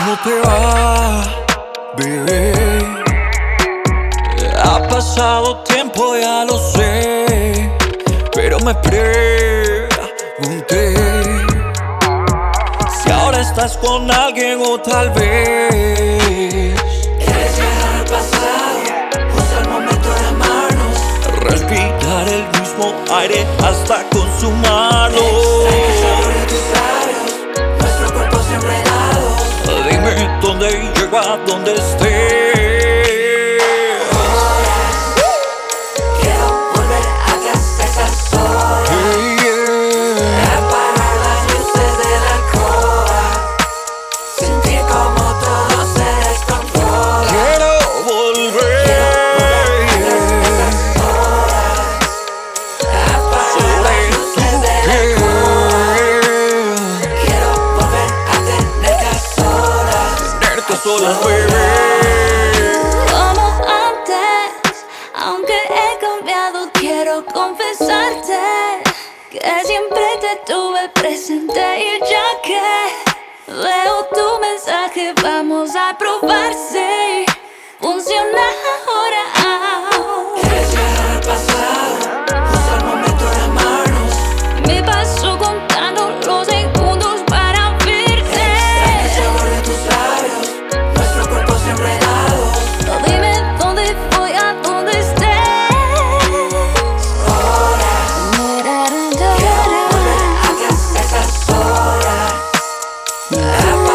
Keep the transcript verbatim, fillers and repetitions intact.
¿Cómo te va, bebé? Ha pasado tiempo, ya lo sé, pero me pregunté si ahora estás con alguien o tal vez quieres viajar al pasado, justo el momento de amarnos, respirar el mismo aire hasta consumarlo. extraño el sabor de tus labios, nuestros cuerpos enredados. Dime dónde llego, a dónde estés. Quiero volver atrás a esas horas, Hey, yeah. apagar las luces de la alcoba, sentir como todo se descontrola. Quiero volver, Apagar las luces de la alcoba. Quiero volver a tenerte a solas, tenerte solas, bebé. Como antes, aunque he cambiado, quiero confesarte que siempre te tuve presente. Y ya que veo tu mensaje, vamos a probar si funciona ahora. quieres viajar al pasado, justo el momento de amarnos. Me paso contando los segundos para verte. Extraño el sabor de tus labios, nuestros cuerpos enredados. No, dime dónde voy, a dónde estés. Quiero volver atrás a esas horas, apagar